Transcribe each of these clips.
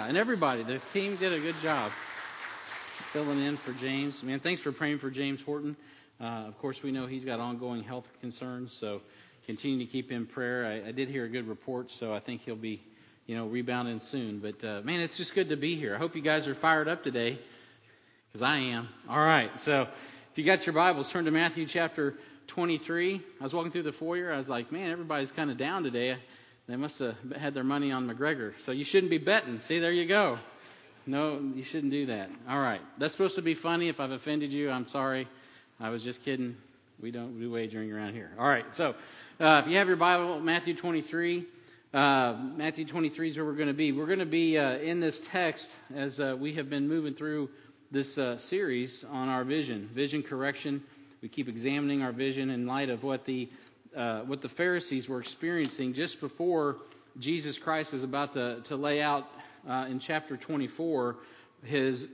And everybody, the team did a good job filling in for James. Man, thanks for praying for James Horton. Of course, we know he's got ongoing health concerns, so continue to keep him in prayer. I did hear a good report, so I think he'll be, rebounding soon. But, man, it's just good to be here. I hope you guys are fired up today, because I am. All right, so if you got your Bibles, turn to Matthew chapter 23. I was walking through the foyer. I was like, man, everybody's kind of down today. They must have had their money on McGregor. So you shouldn't be betting. See, there you go. No, you shouldn't do that. All right. That's supposed to be funny. If I've offended you, I'm sorry. I was just kidding. We don't do wagering around here. All right. So if you have your Bible, Matthew 23. Matthew 23 is where we're going to be. We're going to be in this text as we have been moving through this series on our vision correction. We keep examining our vision in light of what the Pharisees were experiencing just before Jesus Christ was about to lay out in chapter 24 his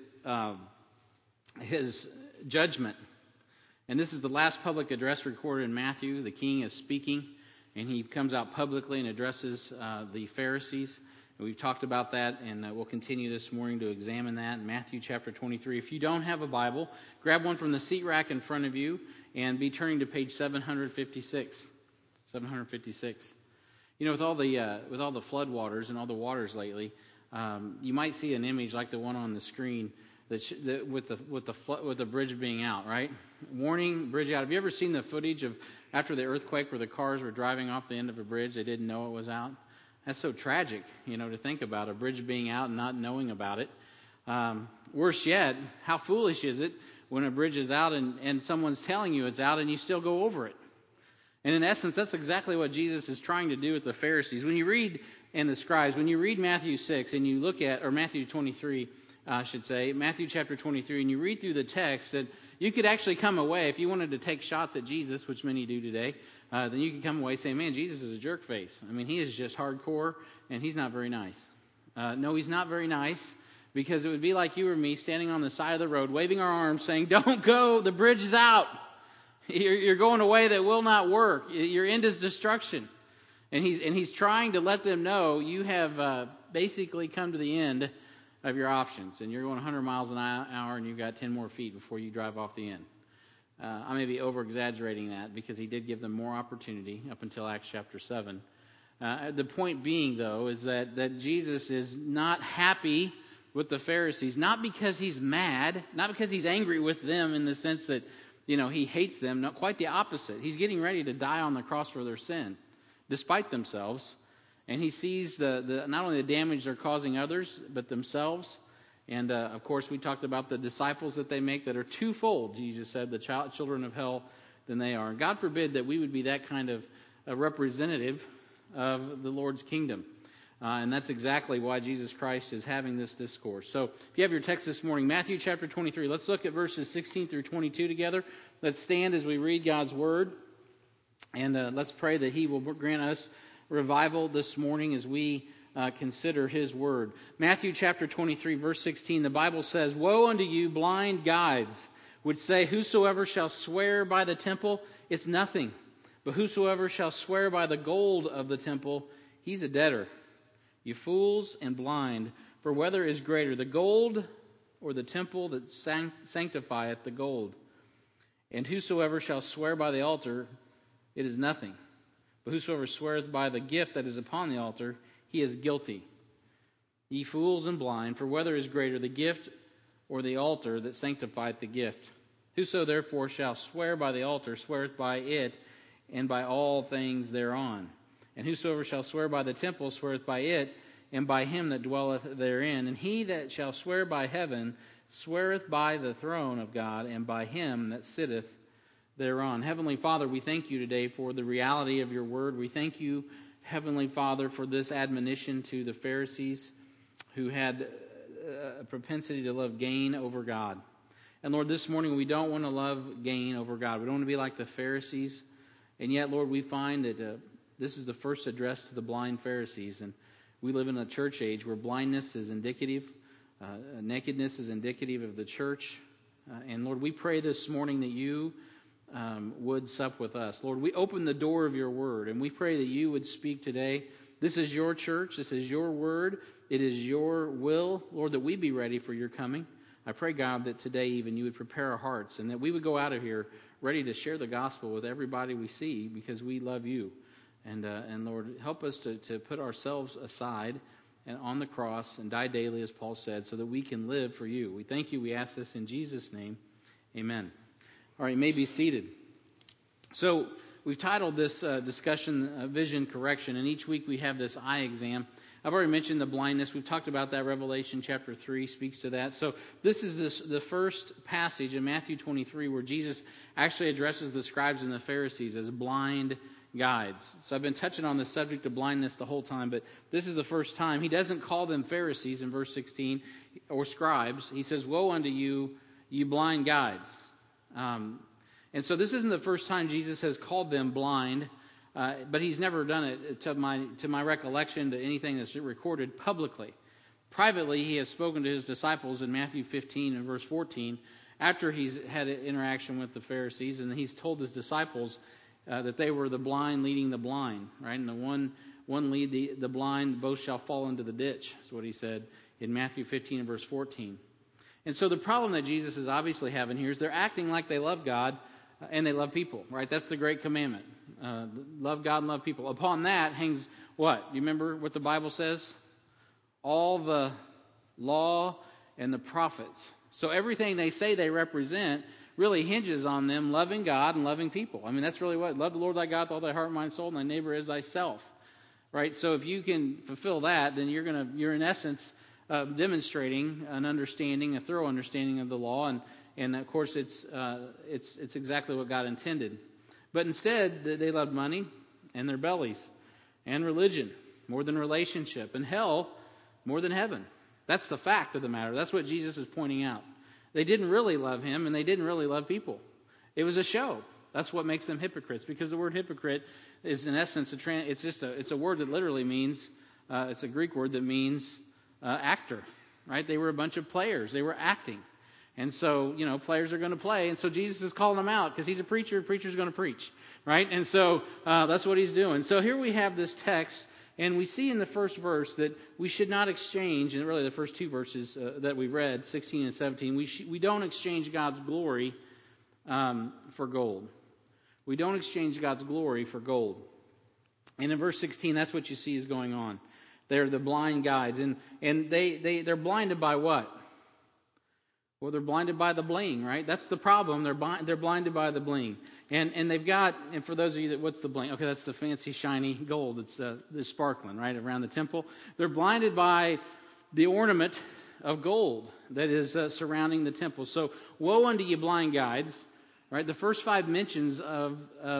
judgment. And this is the last public address recorded in Matthew. The king is speaking, and he comes out publicly and addresses the Pharisees. And we've talked about that, and we'll continue this morning to examine that in Matthew chapter 23. If you don't have a Bible, grab one from the seat rack in front of you and be turning to page 756. 756. With all the flood waters and all the waters lately, you might see an image like the one on the screen with the bridge being out, right? Warning, bridge out. Have you ever seen the footage of after the earthquake where the cars were driving off the end of a bridge? They didn't know it was out. That's so tragic, to think about a bridge being out and not knowing about it. Worse yet, how foolish is it when a bridge is out and someone's telling you it's out and you still go over it? And in essence, that's exactly what Jesus is trying to do with the Pharisees. When you read, and the scribes, when you read Matthew 6 and you look at, or Matthew 23, I should say, Matthew chapter 23, and you read through the text, that you could actually come away, if you wanted to take shots at Jesus, which many do today, then you could come away saying, man, Jesus is a jerk face. I mean, he is just hardcore, and he's not very nice. No, he's not very nice, because it would be like you or me standing on the side of the road, waving our arms, saying, don't go, the bridge is out. You're going a way that will not work. Your end is destruction. And he's trying to let them know you have basically come to the end of your options. And you're going 100 miles an hour and you've got 10 more feet before you drive off the end. I may be over-exaggerating that because he did give them more opportunity up until Acts chapter 7. The point being, though, is that Jesus is not happy with the Pharisees, not because he's mad, not because he's angry with them in the sense that he hates them. No, quite the opposite. He's getting ready to die on the cross for their sin, despite themselves. And he sees the not only the damage they're causing others, but themselves. And, of course, we talked about the disciples that they make that are twofold, Jesus said, the children of hell than they are. And God forbid that we would be that kind of a representative of the Lord's kingdom. And that's exactly why Jesus Christ is having this discourse. So if you have your text this morning, Matthew chapter 23, let's look at verses 16 through 22 together. Let's stand as we read God's word. And let's pray that he will grant us revival this morning as we consider his word. Matthew chapter 23, verse 16, the Bible says, woe unto you, blind guides, which say, whosoever shall swear by the temple, it's nothing. But whosoever shall swear by the gold of the temple, he's a debtor. You fools and blind, for whether is greater, the gold or the temple that sanctifieth the gold? And whosoever shall swear by the altar, it is nothing. But whosoever sweareth by the gift that is upon the altar, he is guilty. Ye fools and blind, for whether is greater, the gift or the altar that sanctifieth the gift? Whoso therefore shall swear by the altar, sweareth by it, and by all things thereon. And whosoever shall swear by the temple, sweareth by it, and by him that dwelleth therein. And he that shall swear by heaven, sweareth by the throne of God, and by him that sitteth thereon. Heavenly Father, we thank you today for the reality of your word. We thank you, Heavenly Father, for this admonition to the Pharisees who had a propensity to love gain over God. And Lord, this morning we don't want to love gain over God. We don't want to be like the Pharisees. And yet, Lord, we find that this is the first address to the blind Pharisees. And we live in a church age where blindness is indicative, nakedness is indicative of the church. And Lord, we pray this morning that you would sup with us. Lord, we open the door of your word, and we pray that you would speak today This is your church. This is your word. It is your will, Lord, that we be ready for your coming. I pray, God, that today even you would prepare our hearts and that we would go out of here ready to share the gospel with everybody we see because we love you. And Lord, help us to put ourselves aside and on the cross and die daily, as Paul said, so that we can live for you. We thank you. We ask this in Jesus' name. Amen. All right, you may be seated. So we've titled this discussion Vision Correction, and each week we have this eye exam. I've already mentioned the blindness. We've talked about that. Revelation chapter 3 speaks to that. So this is the first passage in Matthew 23 where Jesus actually addresses the scribes and the Pharisees as blind guides. So I've been touching on the subject of blindness the whole time, but this is the first time. He doesn't call them Pharisees in verse 16 or scribes. He says, "Woe unto you, you blind guides." And so this isn't the first time Jesus has called them blind, but he's never done it, to my recollection, to anything that's recorded publicly. Privately, he has spoken to his disciples in Matthew 15 and verse 14, after he's had an interaction with the Pharisees, and he's told his disciples that they were the blind leading the blind, right? And the one lead the blind, both shall fall into the ditch, is what he said in Matthew 15 and verse 14. And so the problem that Jesus is obviously having here is they're acting like they love God and they love people, right? That's the great commandment. Love God and love people. Upon that hangs what? You remember what the Bible says? All the law and the prophets. So everything they say they represent really hinges on them loving God and loving people. I mean, that's really what, love the Lord thy God with all thy heart, mind, soul, and thy neighbor as thyself, right? So if you can fulfill that, then you're in essence demonstrating an understanding, a thorough understanding of the law, and of course it's exactly what God intended. But instead, they loved money and their bellies and religion more than relationship, and hell more than heaven. That's the fact of the matter. That's what Jesus is pointing out. They didn't really love him, and they didn't really love people. It was a show. That's what makes them hypocrites, because the word hypocrite is in essence it's a word that literally means it's a Greek word that means actor, right? They were a bunch of players. They were acting. And so, players are going to play. And so Jesus is calling them out because he's a preacher. Preacher's going to preach, right? And so that's what he's doing. So here we have this text, and we see in the first verse that we should not exchange, and really the first two verses that we read, 16 and 17, we don't exchange God's glory for gold. We don't exchange God's glory for gold. And in verse 16, that's what you see is going on. They're the blind guides. And they're blinded by what? Well, they're blinded by the bling, right? That's the problem. They're blinded by the bling. And they've got, and for those of you what's the bling? Okay, that's the fancy, shiny gold. It's sparkling, right, around the temple. They're blinded by the ornament of gold that is surrounding the temple. So, woe unto you blind guides, right? The first 5 mentions of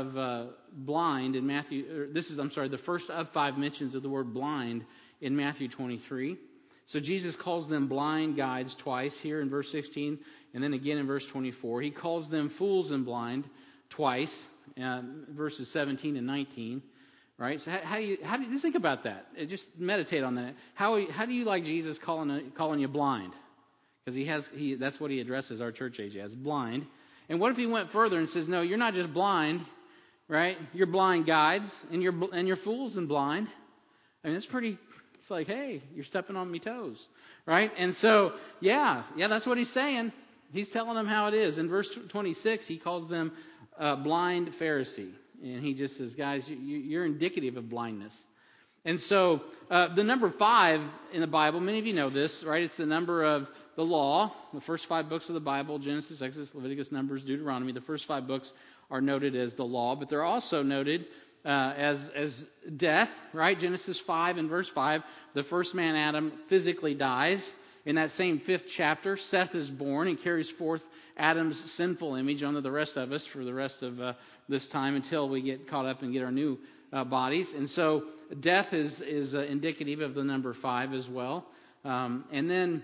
blind in Matthew, the first of 5 mentions of the word blind in Matthew 23. So Jesus calls them blind guides twice here in verse 16 and then again in verse 24. He calls them fools and blind twice, verses 17 and 19. Right? So how do you just think about that? Just meditate on that. How do you like Jesus calling you blind? Because that's what he addresses our church age as, blind. And what if he went further and says, no, you're not just blind, right? You're blind guides and you're fools and blind. I mean, it's pretty. It's like, hey, you're stepping on me toes, right? And so, yeah, that's what he's saying. He's telling them how it is. In verse 26, he calls them blind Pharisee. And he just says, guys, you're indicative of blindness. And so the number 5 in the Bible, many of you know this, right? It's the number of the law. The first 5 books of the Bible, Genesis, Exodus, Leviticus, Numbers, Deuteronomy, the first 5 books are noted as the law, but they're also noted as death, right? Genesis 5 and verse 5, the first man, Adam, physically dies. In that same 5th chapter, Seth is born and carries forth Adam's sinful image onto the rest of us for the rest of this time until we get caught up and get our new bodies. And so death is indicative of the number 5 as well. And then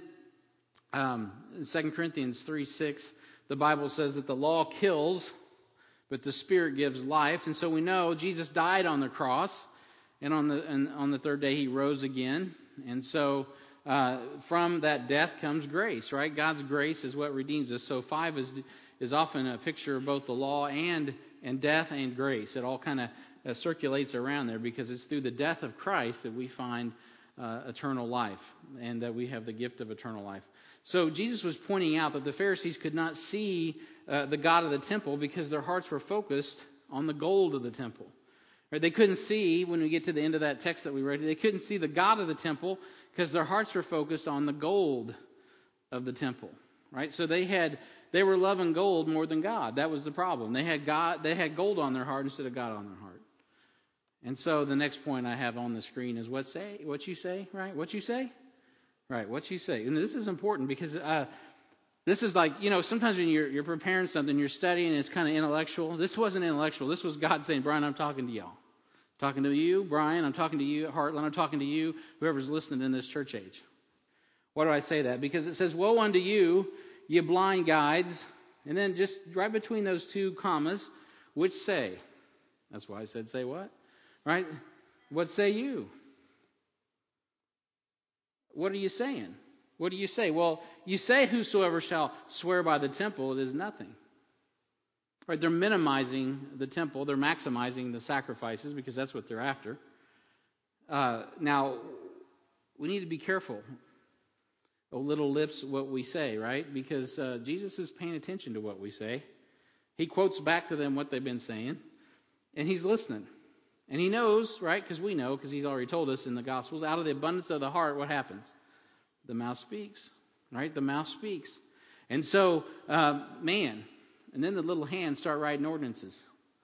2 Corinthians 3:6, the Bible says that the law kills, but the Spirit gives life. And so we know Jesus died on the cross, and on the 3rd day he rose again. And so from that death comes grace, right? God's grace is what redeems us. So 5 is often a picture of both the law and death and grace. It all kind of circulates around there, because it's through the death of Christ that we find eternal life, and that we have the gift of eternal life. So Jesus was pointing out that the Pharisees could not see the God of the temple because their hearts were focused on the gold of the temple. Right? They couldn't see, when we get to the end of that text that we read, they couldn't see the God of the temple because their hearts were focused on the gold of the temple. Right? So they were loving gold more than God. That was the problem. They had gold on their heart instead of God on their heart. And so the next point I have on the screen is what you say, right? What you say? Right, what you say. And this is important because this is like, sometimes when you're preparing something, you're studying, and it's kind of intellectual. This wasn't intellectual. This was God saying, Brian, I'm talking to y'all. I'm talking to you, Brian. I'm talking to you, Heartland. I'm talking to you, whoever's listening in this church age. Why do I say that? Because it says, woe unto you, ye blind guides. And then just right between those two commas, which say. That's why I said say what? Right? What say you? What are you saying? What do you say? Well, you say, whosoever shall swear by the temple, it is nothing. Right? They're minimizing the temple. They're maximizing the sacrifices because that's what they're after. Now, we need to be careful. O little lips, what we say, right? Because Jesus is paying attention to what we say. He quotes back to them what they've been saying, and he's listening. And he knows, right, because we know, because he's already told us in the Gospels, out of the abundance of the heart, what happens? The mouth speaks, right? The mouth speaks. And so, and then the little hands start writing ordinances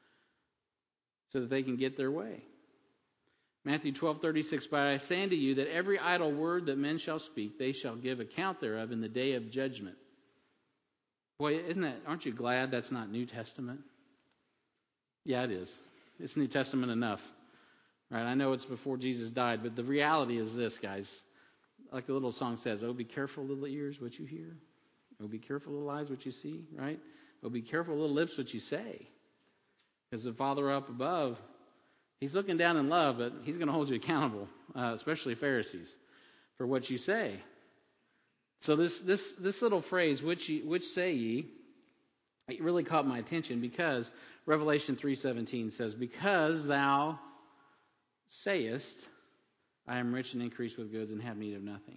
so that they can get their way. Matthew 12:36, but I say unto you that every idle word that men shall speak, they shall give account thereof in the day of judgment. Boy, aren't you glad that's not New Testament? Yeah, it is. It's New Testament enough. Right? I know it's before Jesus died, but the reality is this, guys. Like the little song says, oh, be careful, little ears, what you hear. Oh, be careful, little eyes, what you see. Right? Oh, be careful, little lips, what you say. Because the Father up above, he's looking down in love, but he's going to hold you accountable, especially Pharisees, for what you say. So this little phrase, which say ye, it really caught my attention because Revelation 3:17 says, because thou sayest, I am rich and increase with goods and have need of nothing.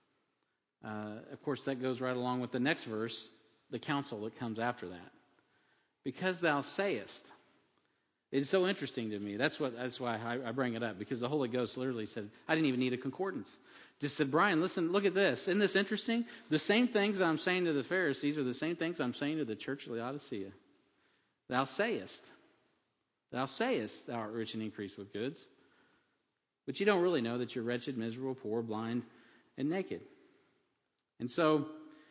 Of course, that goes right along with the next verse, the counsel that comes after that. Because thou sayest. It's so interesting to me. That's why I bring it up, because the Holy Ghost literally said, I didn't even need a concordance. Just said, Brian, listen, look at this. Isn't this interesting? The same things I'm saying to the Pharisees are the same things I'm saying to the church of Laodicea. Thou sayest, thou art rich and increase with goods. But you don't really know that you're wretched, miserable, poor, blind, and naked. And so,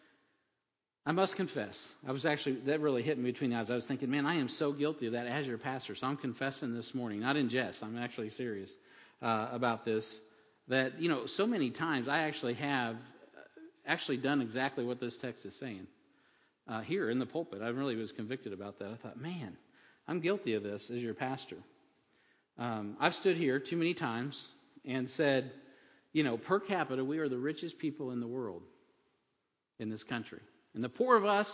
I must confess, that really hit me between the eyes. I was thinking, man, I am so guilty of that as your pastor. So I'm confessing this morning, not in jest. I'm actually serious about this. That, so many times I actually have done exactly what this text is saying. Here in the pulpit, I really was convicted about that. I thought, man, I'm guilty of this as your pastor. I've stood here too many times and said, per capita, we are the richest people in the world in this country. And the poor of us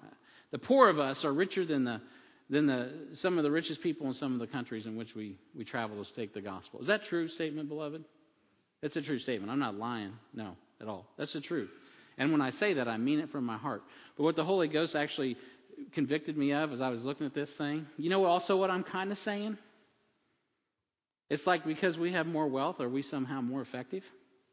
are richer than some of the richest people in some of the countries in which we travel to take the gospel. Is that a true statement, beloved? It's a true statement. I'm not lying. No, at all. That's the truth. And when I say that, I mean it from my heart. But what the Holy Ghost actually convicted me of as I was looking at this thing, also what I'm kind of saying? It's like because we have more wealth, are we somehow more effective?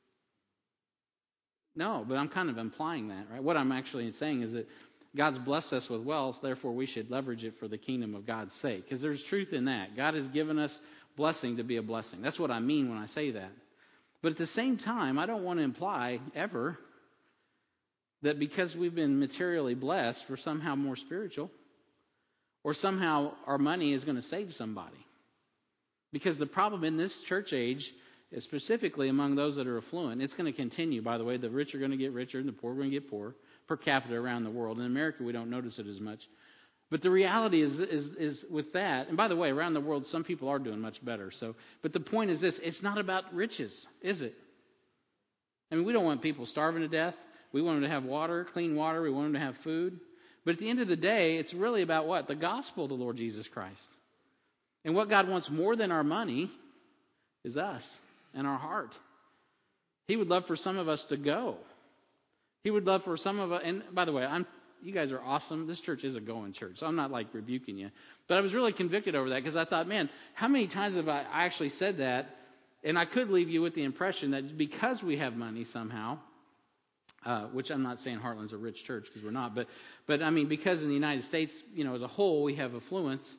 No, but I'm kind of implying that, right? What I'm actually saying is that God's blessed us with wealth, therefore we should leverage it for the kingdom of God's sake. Because there's truth in that. God has given us blessing to be a blessing. That's what I mean when I say that. But at the same time, I don't want to imply ever that because we've been materially blessed, we're somehow more spiritual, or somehow our money is going to save somebody. Because the problem in this church age, specifically among those that are affluent, it's going to continue, by the way. The rich are going to get richer and the poor are going to get poorer per capita around the world. In America, we don't notice it as much. But the reality is with that, and by the way, around the world, some people are doing much better. But the point is this, it's not about riches, is it? I mean, we don't want people starving to death. We want them to have water, clean water. We want them to have food. But at the end of the day, it's really about what? The gospel of the Lord Jesus Christ. And what God wants more than our money is us and our heart. He would love for some of us to go. He would love for some of us, and by the way, you guys are awesome. This church is a going church, so I'm not like rebuking you. But I was really convicted over that because I thought, man, how many times have I actually said that? And I could leave you with the impression that because we have money somehow, which I'm not saying Heartland's a rich church because we're not, but I mean because in the United States, as a whole, we have affluence.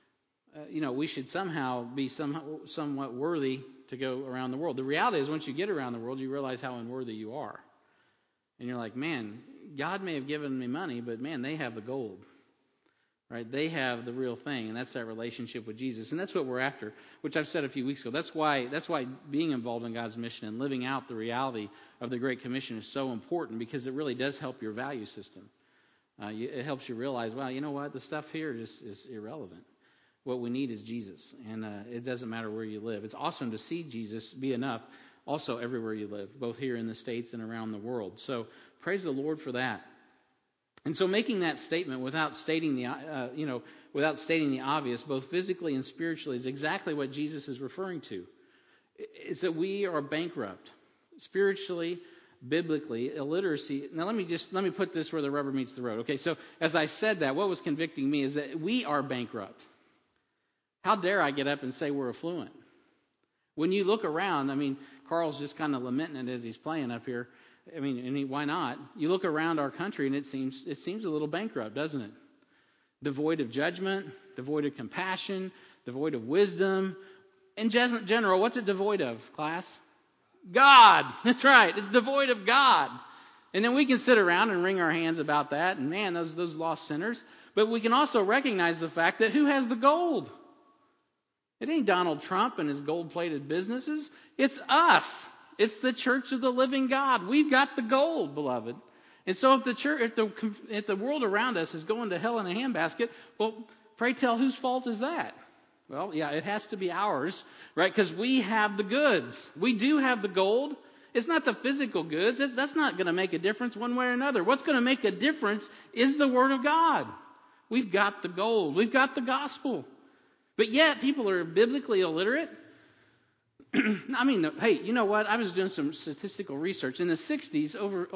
We should somehow be somewhat worthy to go around the world. The reality is, once you get around the world, you realize how unworthy you are. And you're like, man, God may have given me money, but man, they have the gold. Right? They have the real thing, and that's that relationship with Jesus. And that's what we're after, which I've said a few weeks ago. That's why being involved in God's mission and living out the reality of the Great Commission is so important, because it really does help your value system. It helps you realize, wow, you know what? The stuff here just is irrelevant. What we need is Jesus, and it doesn't matter where you live. It's awesome to see Jesus be enough also everywhere you live, both here in the States and around the world. So praise the Lord for that. And so making that statement without stating the obvious, both physically and spiritually, is exactly what Jesus is referring to. It's that we are bankrupt. Spiritually, biblically, illiteracy. Now let me put this where the rubber meets the road. Okay, so as I said that, what was convicting me is that we are bankrupt. How dare I get up and say we're affluent? When you look around, I mean, Carl's just kind of lamenting it as he's playing up here. I mean, why not? You look around our country and it seems a little bankrupt, doesn't it? Devoid of judgment, devoid of compassion, devoid of wisdom. In general, what's it devoid of, class? God. That's right. It's devoid of God. And then we can sit around and wring our hands about that, and man, those lost sinners. But we can also recognize the fact that who has the gold? It ain't Donald Trump and his gold-plated businesses. It's us. It's the church of the living God. We've got the gold, beloved. And so if the world around us is going to hell in a handbasket, well, pray tell, whose fault is that? Well, yeah, it has to be ours, right? Because we have the goods. We do have the gold. It's not the physical goods. That's not going to make a difference one way or another. What's going to make a difference is the Word of God. We've got the gold. We've got the gospel. But yet, people are biblically illiterate. I mean, hey, you know what? I was doing some statistical research. In the 60s,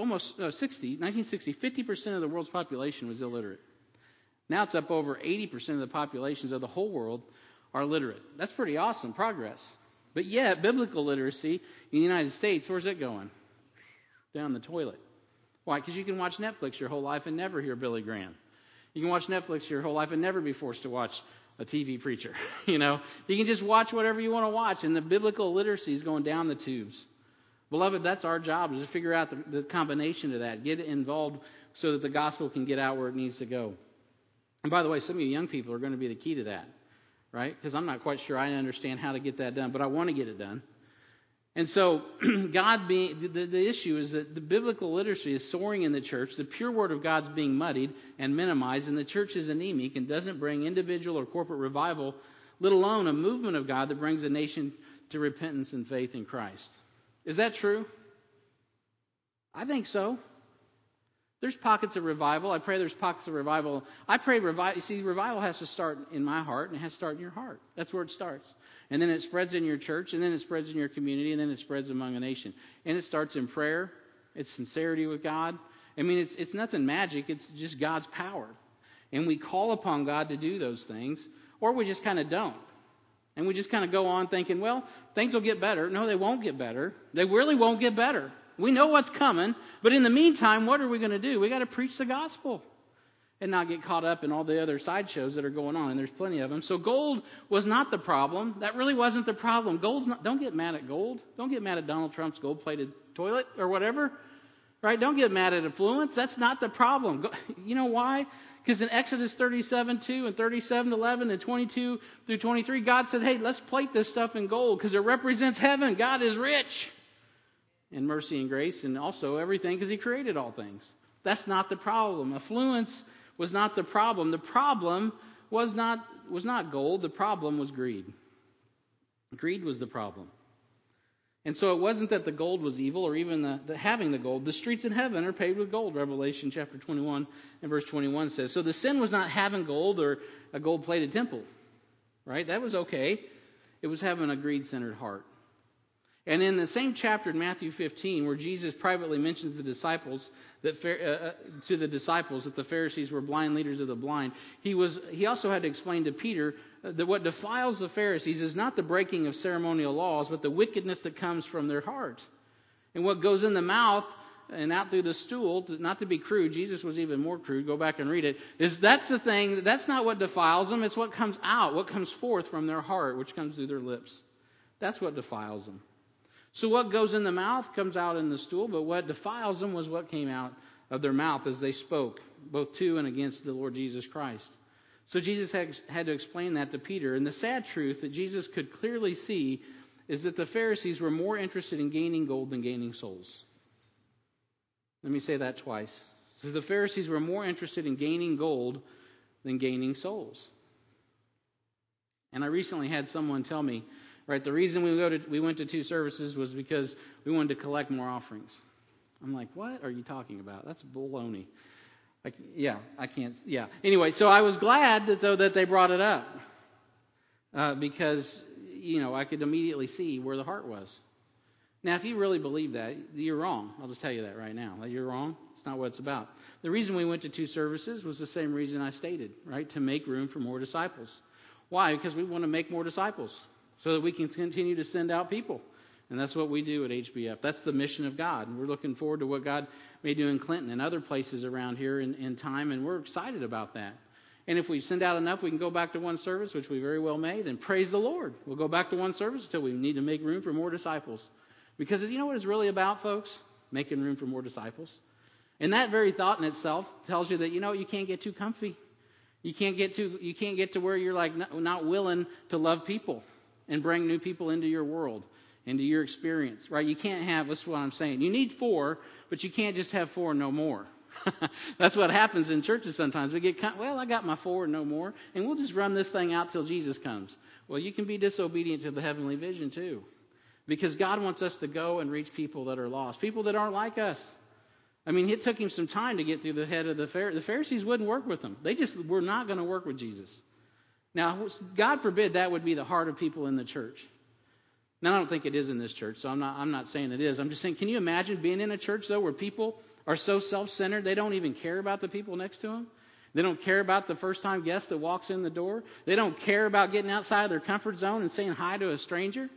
1960, 50% of the world's population was illiterate. Now it's up over 80% of the populations of the whole world are literate. That's pretty awesome progress. But yet, biblical literacy in the United States, where's it going? Down the toilet. Why? Because you can watch Netflix your whole life and never hear Billy Graham. You can watch Netflix your whole life and never be forced to watch a TV preacher. You can just watch whatever you want to watch, and the biblical literacy is going down the tubes. Beloved, that's our job, is to figure out the combination of that, get involved so that the gospel can get out where it needs to go. And by the way, some of you young people are going to be the key to that, right? Because I'm not quite sure I understand how to get that done, but I want to get it done. And so, the issue is that the biblical literacy is soaring in the church, the pure word of God's being muddied and minimized, and the church is anemic and doesn't bring individual or corporate revival, let alone a movement of God that brings a nation to repentance and faith in Christ. Is that true? I think so. There's pockets of revival. I pray there's pockets of revival. I pray revival. You see, revival has to start in my heart, and it has to start in your heart. That's where it starts. And then it spreads in your church, and then it spreads in your community, and then it spreads among a nation. And it starts in prayer. It's sincerity with God. I mean, it's nothing magic. It's just God's power. And we call upon God to do those things, or we just kind of don't. And we just kind of go on thinking, well, things will get better. No, they won't get better. They really won't get better. We know what's coming, but in the meantime, what are we going to do? We got to preach the gospel and not get caught up in all the other sideshows that are going on, and there's plenty of them. So gold was not the problem. That really wasn't the problem. Don't get mad at gold. Don't get mad at Donald Trump's gold-plated toilet or whatever, right? Don't get mad at affluence. That's not the problem. You know why? Because in Exodus 37:2 and 37:11 and 22 through 23, God said, hey, let's plate this stuff in gold because it represents heaven. God is rich in mercy and grace, and also everything because He created all things. That's not the problem. Affluence was not the problem. The problem was not gold. The problem was greed. Greed was the problem. And so it wasn't that the gold was evil or even the having the gold. The streets in heaven are paved with gold, Revelation chapter 21 and verse 21 says. So the sin was not having gold or a gold-plated temple. right? That was okay. It was having a greed-centered heart. And in the same chapter in Matthew 15, where Jesus privately mentions to the disciples that the Pharisees were blind leaders of the blind, he also had to explain to Peter that what defiles the Pharisees is not the breaking of ceremonial laws, but the wickedness that comes from their heart. And what goes in the mouth and out through the stool, not to be crude, Jesus was even more crude, go back and read it, that's the thing, that's not what defiles them, it's what comes out, what comes forth from their heart, which comes through their lips. That's what defiles them. So what goes in the mouth comes out in the stool, but what defiles them was what came out of their mouth as they spoke, both to and against the Lord Jesus Christ. So Jesus had to explain that to Peter. And the sad truth that Jesus could clearly see is that the Pharisees were more interested in gaining gold than gaining souls. Let me say that twice. So the Pharisees were more interested in gaining gold than gaining souls. And I recently had someone tell me, right, the reason we went to 2 services was because we wanted to collect more offerings. I'm like, what are you talking about? That's baloney. I can't. Anyway, so I was glad that they brought it up because I could immediately see where the heart was. Now, if you really believe that, you're wrong. I'll just tell you that right now. You're wrong. It's not what it's about. The reason we went to 2 services was the same reason I stated, right? To make room for more disciples. Why? Because we want to make more disciples so that we can continue to send out people. And that's what we do at HBF. That's the mission of God. And we're looking forward to what God may do in Clinton and other places around here in time, and we're excited about that. And if we send out enough, we can go back to 1 service, which we very well may, then praise the Lord. We'll go back to 1 service until we need to make room for more disciples. Because you know what it's really about, folks? Making room for more disciples. And that very thought in itself tells you that, you can't get too comfy. You can't get to where you're like not willing to love people and bring new people into your world, into your experience, right? You can't have, that's what I'm saying. You need 4, but you can't just have 4 and no more. That's what happens in churches sometimes. We get, I got my 4 and no more, and we'll just run this thing out till Jesus comes. Well, you can be disobedient to the heavenly vision too. Because God wants us to go and reach people that are lost, people that aren't like us. I mean, it took him some time to get through the head of the Pharisees. The Pharisees wouldn't work with him. They just were not going to work with Jesus. Now, God forbid that would be the heart of people in the church. Now, I don't think it is in this church, so I'm not saying it is. I'm just saying, can you imagine being in a church, though, where people are so self-centered, they don't even care about the people next to them? They don't care about the first-time guest that walks in the door? They don't care about getting outside of their comfort zone and saying hi to a stranger?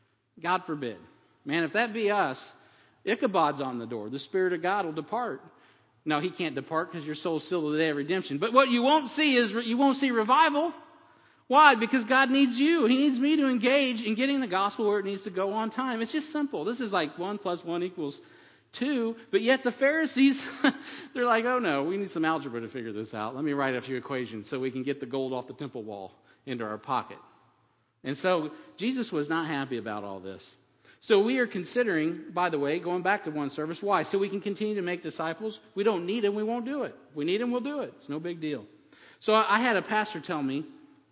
God forbid. Man, if that be us, Ichabod's on the door. The Spirit of God will depart. No, he can't depart because your soul's sealed to the day of redemption. But what you won't see is you won't see revival. Why? Because God needs you. He needs me to engage in getting the gospel where it needs to go on time. It's just simple. This is like 1 + 1 = 2. But yet the Pharisees, they're like, oh no, we need some algebra to figure this out. Let me write a few equations so we can get the gold off the temple wall into our pocket. And so Jesus was not happy about all this. So we are considering, by the way, going back to 1 service. Why? So we can continue to make disciples. We don't need them, we won't do it. If we need them, we'll do it. It's no big deal. So I had a pastor tell me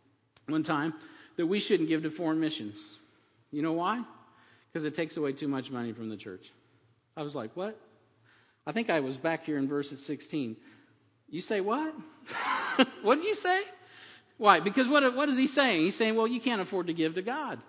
one time that we shouldn't give to foreign missions. You know why? Because it takes away too much money from the church. I was like, what? I think I was back here in verse 16. You say what? What did you say? Why? Because what is he saying? He's saying, well, you can't afford to give to God.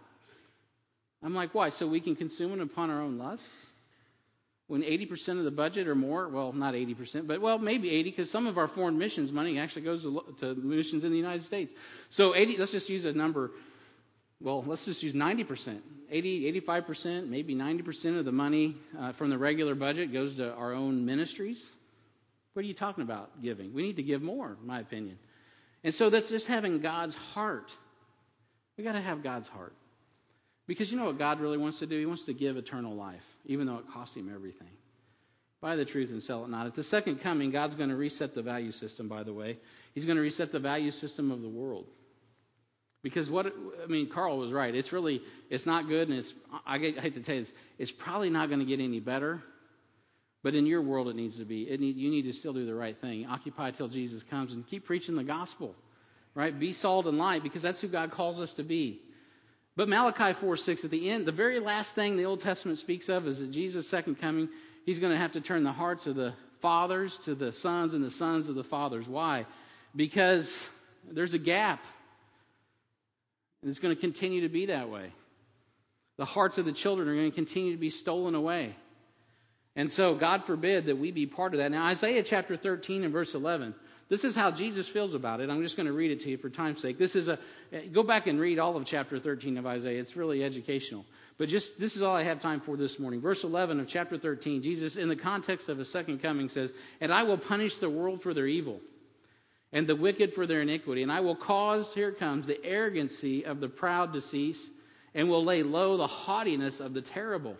I'm like, why? So we can consume it upon our own lusts? When 80% of the budget or more, well, not 80%, but maybe 80, because some of our foreign missions money actually goes to missions in the United States. So 80, let's just use a number. Well, let's just use 90%. 80, 85%, maybe 90% of the money from the regular budget goes to our own ministries. What are you talking about giving? We need to give more, in my opinion. And so that's just having God's heart. We got to have God's heart. Because you know what God really wants to do? He wants to give eternal life, even though it costs him everything. Buy the truth and sell it not. At the second coming, God's going to reset the value system, by the way. He's going to reset the value system of the world. Because Carl was right. It's not good, and I hate to tell you this, it's probably not going to get any better. But in your world, it needs to be. You need to still do the right thing. Occupy till Jesus comes and keep preaching the gospel. Right? Be salt and light, because that's who God calls us to be. But Malachi 4:6 at the end, the very last thing the Old Testament speaks of is that Jesus' second coming, he's going to have to turn the hearts of the fathers to the sons and the sons of the fathers. Why? Because there's a gap. And it's going to continue to be that way. The hearts of the children are going to continue to be stolen away. And so God forbid that we be part of that. Now Isaiah chapter 13 and verse 11. This is how Jesus feels about it. I'm just going to read it to you for time's sake. Go back and read all of chapter 13 of Isaiah. It's really educational. But this is all I have time for this morning. Verse 11 of chapter 13, Jesus, in the context of his second coming, says, "And I will punish the world for their evil, and the wicked for their iniquity. And I will cause," here it comes, "the arrogancy of the proud to cease, and will lay low the haughtiness of the terrible.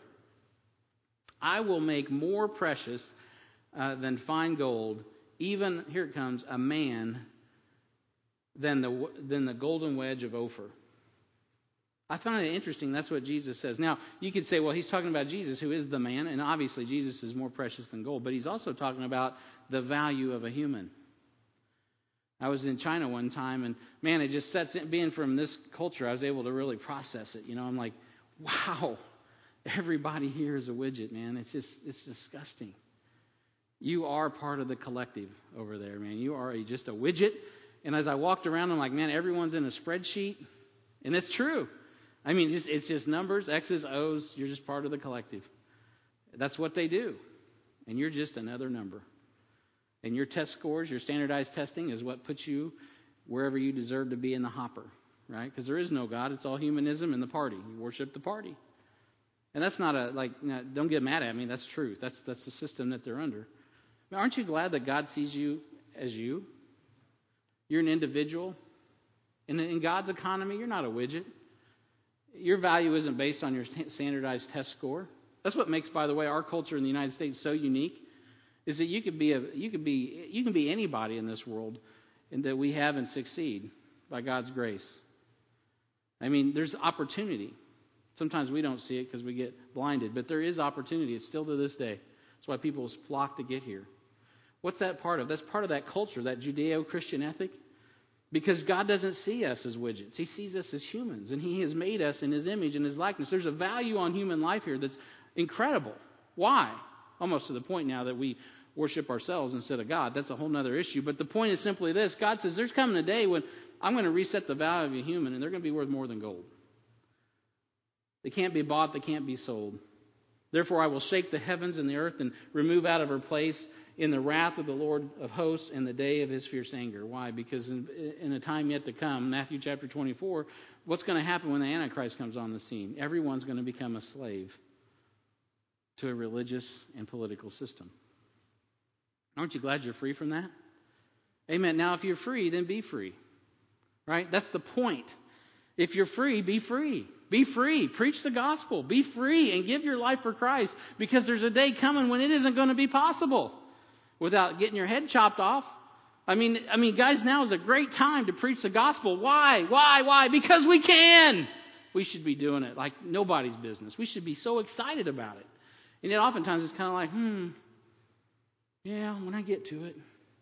I will make more precious than fine gold, even," here it comes, "a man than the golden wedge of Ophir." I find it interesting. That's what Jesus says. Now, you could say, well, he's talking about Jesus, who is the man, and obviously Jesus is more precious than gold, but he's also talking about the value of a human. I was in China one time, and man, it just sets in. Being from this culture, I was able to really process it. I'm like, wow, everybody here is a widget, man. It's disgusting. You are part of the collective over there, man. You are just a widget. And as I walked around, I'm like, man, everyone's in a spreadsheet. And it's true. I mean, it's just numbers, X's, O's. You're just part of the collective. That's what they do. And you're just another number. And your test scores, your standardized testing, is what puts you wherever you deserve to be in the hopper, right? Because there is no God. It's all humanism and the party. You worship the party. And that's not don't get mad at me. That's truth. That's the system that they're under. Now, aren't you glad that God sees you as you? You're an individual. In God's economy, you're not a widget. Your value isn't based on your standardized test score. That's what makes, by the way, our culture in the United States so unique, is that you can be anybody in this world, and that we have and succeed by God's grace. I mean, there's opportunity. Sometimes we don't see it because we get blinded, but there is opportunity. It's still to this day. That's why people flock to get here. What's that part of? That's part of that culture, that Judeo-Christian ethic. Because God doesn't see us as widgets. He sees us as humans, and He has made us in His image and His likeness. There's a value on human life here that's incredible. Why? Almost to the point now that we worship ourselves instead of God. That's a whole other issue. But the point is simply this. God says there's coming a day when I'm going to reset the value of a human, and they're going to be worth more than gold. They can't be bought. They can't be sold. Therefore, I will shake the heavens and the earth and remove out of her place in the wrath of the Lord of hosts in the day of His fierce anger. Why? Because in a time yet to come, Matthew chapter 24, what's going to happen when the Antichrist comes on the scene? Everyone's going to become a slave to a religious and political system. Aren't you glad you're free from that? Amen. Now, if you're free, then be free. Right? That's the point. If you're free, be free. Be free. Preach the gospel. Be free and give your life for Christ, because there's a day coming when it isn't going to be possible without getting your head chopped off. I mean, guys, now is a great time to preach the gospel. Why? Why? Because we can. We should be doing it like nobody's business. We should be so excited about it. And yet oftentimes it's kind of like, yeah, when I get to it.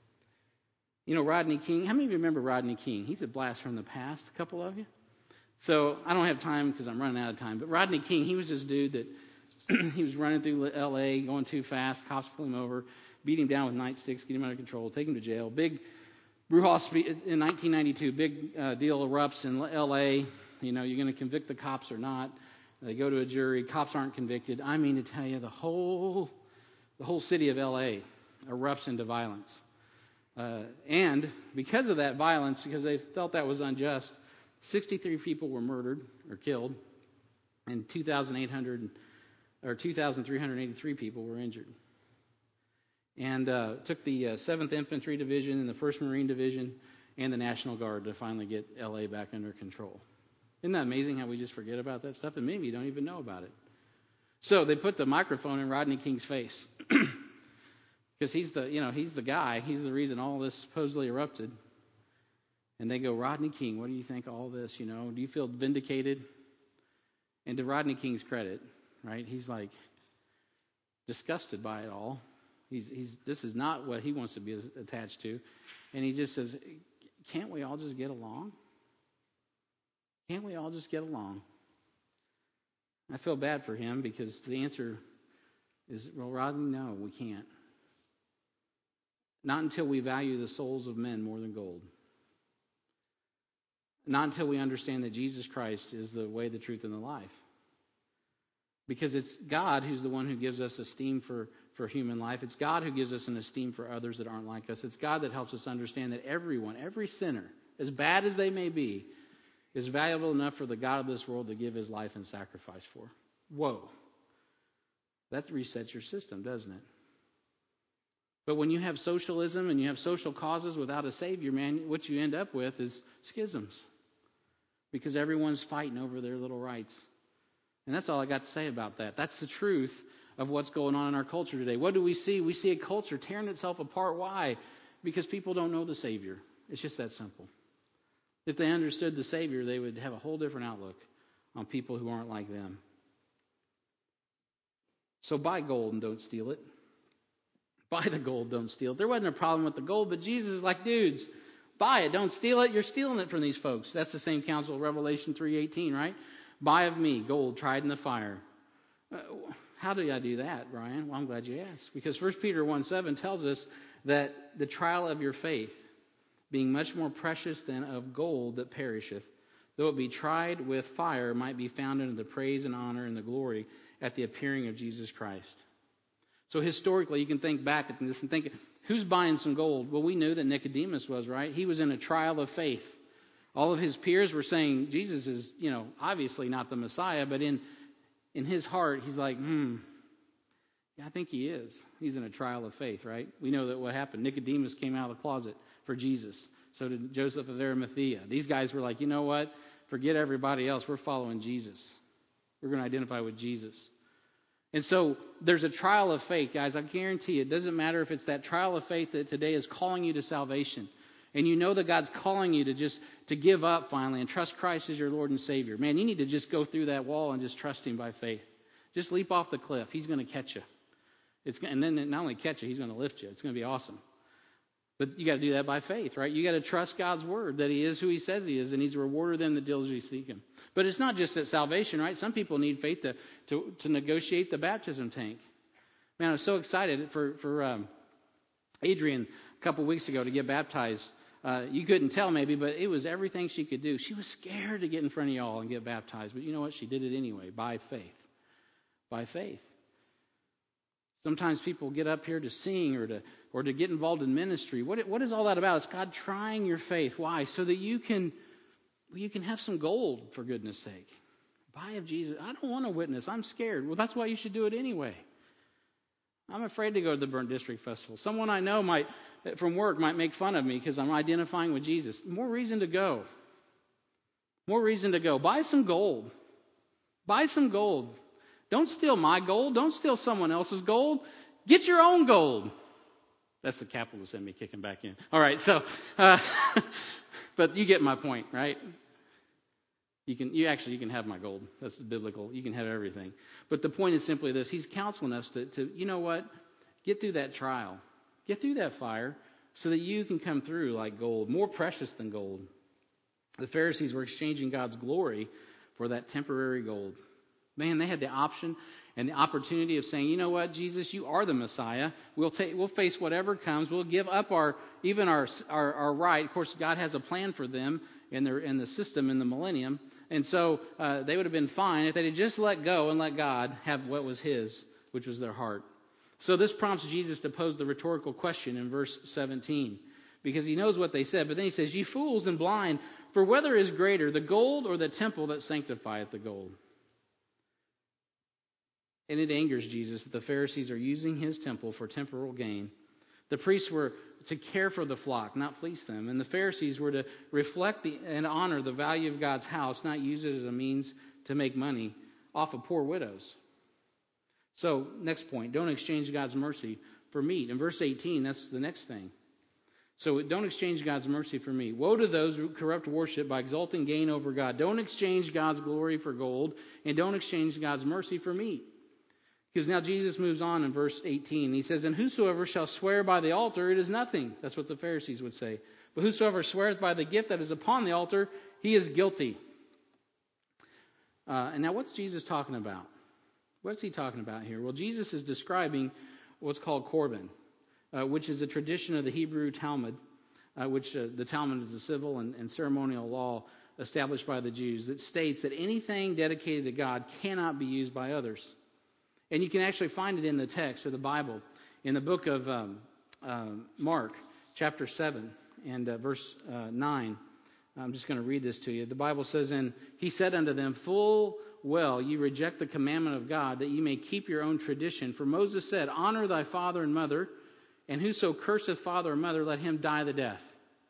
Rodney King. How many of you remember Rodney King? He's a blast from the past, a couple of you. So I don't have time because I'm running out of time. But Rodney King, he was this dude that he was running through L.A., going too fast. Cops pull him over, beat him down with nightsticks, get him out of control, take him to jail. Big brouhaha in 1992. Big deal erupts in L.A. You're going to convict the cops or not. They go to a jury. Cops aren't convicted. I mean to tell you, the whole city of L.A. erupts into violence. And because of that violence, because they felt that was unjust, 63 people were murdered or killed, and 2,383 people were injured. And took the 7th Infantry Division and the 1st Marine Division and the National Guard to finally get L.A. back under control. Isn't that amazing how we just forget about that stuff, and maybe you don't even know about it? So they put the microphone in Rodney King's face because he's the guy. He's the reason all this supposedly erupted. And they go, Rodney King, what do you think of all this? Do you feel vindicated? And to Rodney King's credit, right, he's like disgusted by it all. This is not what he wants to be attached to. And he just says, can't we all just get along? Can't we all just get along? I feel bad for him because the answer is, well, Rodney, no, we can't. Not until we value the souls of men more than gold. Not until we understand that Jesus Christ is the way, the truth, and the life. Because it's God who's the one who gives us esteem for human life. It's God who gives us an esteem for others that aren't like us. It's God that helps us understand that everyone, every sinner, as bad as they may be, is valuable enough for the God of this world to give his life and sacrifice for. Whoa. That resets your system, doesn't it? But when you have socialism and you have social causes without a savior, man, what you end up with is schisms. Because everyone's fighting over their little rights. And that's all I got to say about that. That's the truth of what's going on in our culture today. What do we see? We see a culture tearing itself apart. Why? Because people don't know the Savior. It's just that simple. If they understood the Savior, they would have a whole different outlook on people who aren't like them. So buy gold and don't steal it. Buy the gold, don't steal it. There wasn't a problem with the gold, but Jesus is like, dudes, buy it, don't steal it. You're stealing it from these folks. That's the same counsel of Revelation 3:18, right? Buy of me gold tried in the fire. How do I do that, Brian? Well, I'm glad you asked. Because 1 Peter 1:7 tells us that the trial of your faith, being much more precious than of gold that perisheth, though it be tried with fire, might be found unto the praise and honor and the glory at the appearing of Jesus Christ. So historically, you can think back at this and think, who's buying some gold? Well, we knew that Nicodemus was, right? He was in a trial of faith. All of his peers were saying, Jesus is, obviously not the Messiah, but in his heart, he's like, yeah, I think he is. He's in a trial of faith, right? We know that what happened. Nicodemus came out of the closet for Jesus. So did Joseph of Arimathea. These guys were like, you know what? Forget everybody else. We're following Jesus. We're going to identify with Jesus. And so there's a trial of faith, guys. I guarantee you, it doesn't matter if it's that trial of faith that today is calling you to salvation. And you know that God's calling you to give up finally and trust Christ as your Lord and Savior. Man, you need to just go through that wall and just trust Him by faith. Just leap off the cliff. He's going to catch you. And then not only catch you, He's going to lift you. It's going to be awesome. But you got to do that by faith, right? You got to trust God's word that He is who He says He is, and He's a rewarder of them that diligently seek Him. But it's not just at salvation, right? Some people need faith to negotiate the baptism tank. Man, I was so excited for Adrian a couple weeks ago to get baptized. You couldn't tell maybe, but it was everything she could do. She was scared to get in front of y'all and get baptized. But you know what? She did it anyway, by faith. By faith. Sometimes people get up here to sing or to get involved in ministry. What is all that about? It's God trying your faith. Why? So that you can have some gold, for goodness sake. Buy of Jesus. I don't want to witness. I'm scared. Well, that's why you should do it anyway. I'm afraid to go to the Burnt District Festival. Someone I know from work might make fun of me because I'm identifying with Jesus. More reason to go. More reason to go. Buy some gold. Buy some gold. Don't steal my gold. Don't steal someone else's gold. Get your own gold. That's the capitalist in me kicking back in. All right, so, but you get my point, right? You can have my gold. That's biblical. You can have everything. But the point is simply this. He's counseling us to you know what? Get through that trial. Get through that fire so that you can come through like gold, more precious than gold. The Pharisees were exchanging God's glory for that temporary gold. Man, they had the option and the opportunity of saying, you know what, Jesus, you are the Messiah. We'll face whatever comes. We'll give up our right. Of course, God has a plan for them in the system in the millennium. And so they would have been fine if they had just let go and let God have what was His, which was their heart. So this prompts Jesus to pose the rhetorical question in verse 17, because He knows what they said. But then He says, ye fools and blind, for whether is greater, the gold or the temple that sanctifieth the gold? And it angers Jesus that the Pharisees are using His temple for temporal gain. The priests were to care for the flock, not fleece them. And the Pharisees were to reflect and honor the value of God's house, not use it as a means to make money off of poor widows. So, next point, don't exchange God's mercy for meat. In verse 18, that's the next thing. So, don't exchange God's mercy for meat. Woe to those who corrupt worship by exalting gain over God. Don't exchange God's glory for gold, and don't exchange God's mercy for meat. Because now Jesus moves on in verse 18. He says, and whosoever shall swear by the altar, it is nothing. That's what the Pharisees would say. But whosoever sweareth by the gift that is upon the altar, he is guilty. And now what's Jesus talking about? What's He talking about here? Well, Jesus is describing what's called Corban, which is a tradition of the Hebrew Talmud, which the Talmud is a civil and ceremonial law established by the Jews that states that anything dedicated to God cannot be used by others. And you can actually find it in the text of the Bible, in the book of Mark, chapter 7 and verse 9. I'm just going to read this to you. The Bible says, "And he said unto them, Full well ye reject the commandment of God, that ye may keep your own tradition. For Moses said, Honor thy father and mother, and whoso curseth father or mother, let him die the death.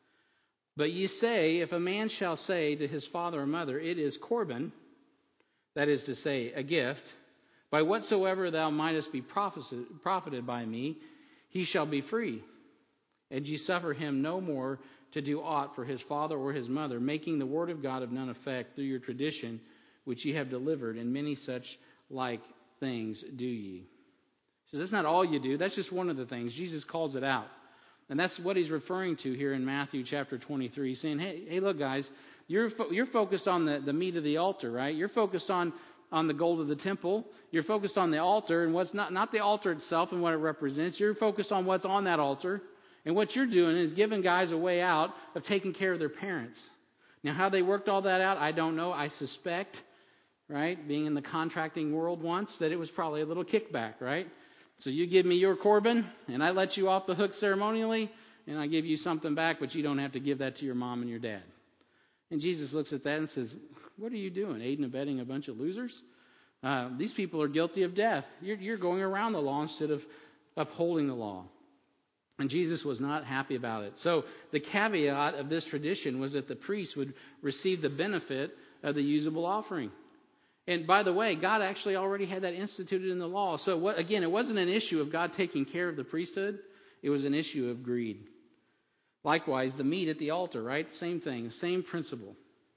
But ye say, If a man shall say to his father or mother, It is Corban," that is to say, a gift, "by whatsoever thou mightest be profited by me, he shall be free. And ye suffer him no more to do aught for his father or his mother, making the word of God of none effect through your tradition, which ye have delivered, and many such like things do ye." So that's not all you do. That's just one of the things. Jesus calls it out. And that's what he's referring to here in Matthew chapter 23. He's saying, hey, look, guys, you're focused on the meat of the altar, right? You're focused on the gold of the temple. You're focused on the altar and what's not the altar itself and what it represents. You're focused on what's on that altar. And what you're doing is giving guys a way out of taking care of their parents. Now, how they worked all that out, I don't know. I suspect, right, being in the contracting world once, that it was probably a little kickback, right? So you give me your Corban, and I let you off the hook ceremonially, and I give you something back, but you don't have to give that to your mom and your dad. And Jesus looks at that and says, what are you doing, aiding and abetting a bunch of losers? These people are guilty of death. You're going around the law instead of upholding the law. And Jesus was not happy about it. So the caveat of this tradition was that the priest would receive the benefit of the usable offering. And by the way, God actually already had that instituted in the law. So again, it wasn't an issue of God taking care of the priesthood. It was an issue of greed. Likewise, the meat at the altar, right? Same thing, same principle.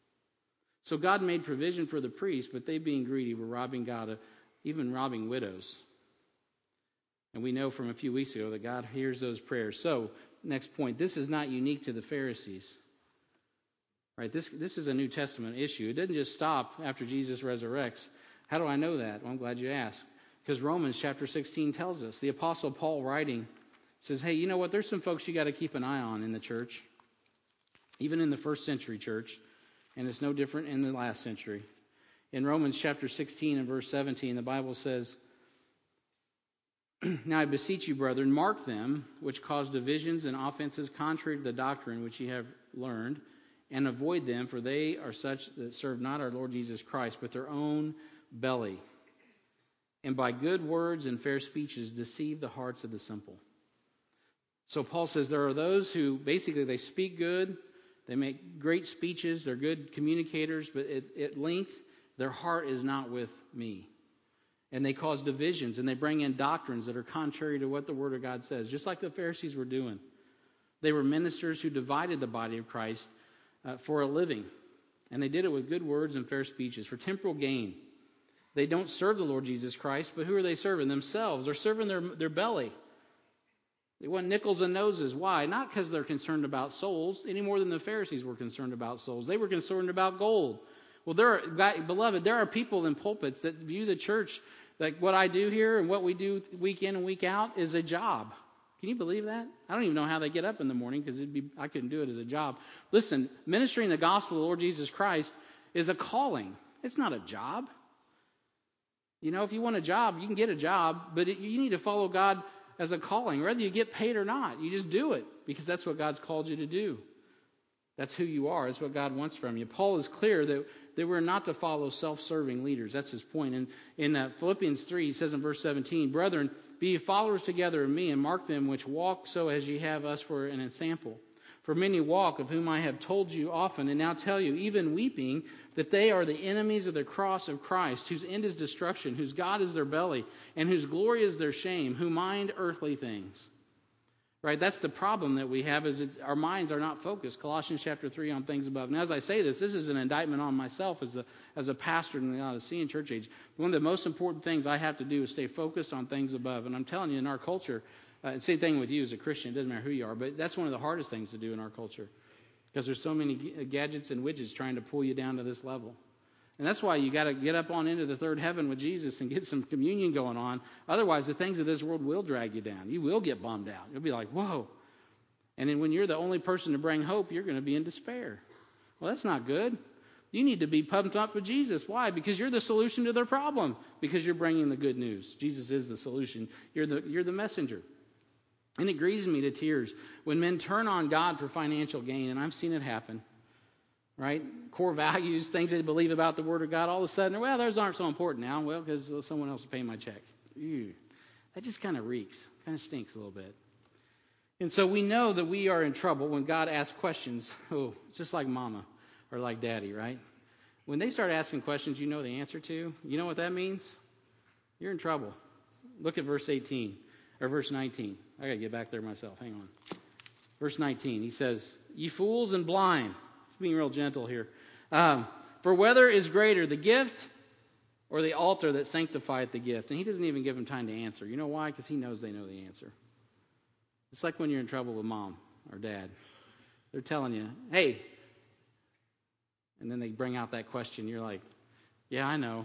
So God made provision for the priests, but they, being greedy, were robbing God, even robbing widows. And we know from a few weeks ago that God hears those prayers. So, next point, this is not unique to the Pharisees. Right? This is a New Testament issue. It didn't just stop after Jesus resurrects. How do I know that? Well, I'm glad you asked. Because Romans chapter 16 tells us. The Apostle Paul writing says, hey, you know what? There's some folks you got to keep an eye on in the church. Even in the first century church. And it's no different in the last century. In Romans chapter 16 and verse 17, the Bible says, "Now I beseech you, brethren, mark them which cause divisions and offenses contrary to the doctrine which ye have learned, and avoid them, for they are such that serve not our Lord Jesus Christ, but their own belly. And by good words and fair speeches deceive the hearts of the simple." So Paul says there are those who basically they speak good, they make great speeches, they're good communicators, but at length their heart is not with me. And they cause divisions, and they bring in doctrines that are contrary to what the Word of God says, just like the Pharisees were doing. They were ministers who divided the body of Christ for a living. And they did it with good words and fair speeches for temporal gain. They don't serve the Lord Jesus Christ, but who are they serving? Themselves. They're serving their belly. They want nickels and noses. Why? Not because they're concerned about souls, any more than the Pharisees were concerned about souls. They were concerned about gold. Well, beloved, there are people in pulpits that view the church like what I do here and what we do week in and week out is a job. Can you believe that? I don't even know how they get up in the morning because I couldn't do it as a job. Listen, ministering the gospel of the Lord Jesus Christ is a calling. It's not a job. You know, if you want a job, you can get a job, but you need to follow God as a calling, whether you get paid or not. You just do it because that's what God's called you to do. That's who you are. That's what God wants from you. Paul is clear that we're not to follow self-serving leaders. That's his point. And in Philippians 3, he says in verse 17, "Brethren, be ye followers together of me, and mark them which walk so as ye have us for an ensample. For many walk, of whom I have told you often, and now tell you, even weeping, that they are the enemies of the cross of Christ, whose end is destruction, whose God is their belly, and whose glory is their shame, who mind earthly things." Right? That's the problem that we have, is our minds are not focused. Colossians chapter 3 on things above. And as I say this is an indictment on myself as a pastor in the Laodicean church age. One of the most important things I have to do is stay focused on things above. And I'm telling you, in our culture, same thing with you as a Christian. It doesn't matter who you are, but that's one of the hardest things to do in our culture. Because there's so many gadgets and widgets trying to pull you down to this level. And that's why you got to get up on into the third heaven with Jesus and get some communion going on. Otherwise, the things of this world will drag you down. You will get bummed out. You'll be like, whoa. And then when you're the only person to bring hope, you're going to be in despair. Well, that's not good. You need to be pumped up with Jesus. Why? Because you're the solution to their problem. Because you're bringing the good news. Jesus is the solution. You're the messenger. And it grieves me to tears when men turn on God for financial gain, and I've seen it happen. Right? Core values, things they believe about the Word of God, all of a sudden, well, those aren't so important now. Well, because someone else will pay my check. Ew. That just kind of reeks, kind of stinks a little bit. And so we know that we are in trouble when God asks questions. Oh, it's just like mama or like daddy, right? When they start asking questions you know the answer to, you know what that means? You're in trouble. Look at verse 18 or verse 19. I got to get back there myself. Hang on. Verse 19, he says, "Ye fools and blind," being real gentle here, "for whether is greater, the gift or the altar that sanctifieth the gift?" And he doesn't even give them time to answer. You know why? Because he knows they know the answer. It's like when you're in trouble with mom or dad. They're telling you, hey, and then they bring out that question. You're like, yeah, I know.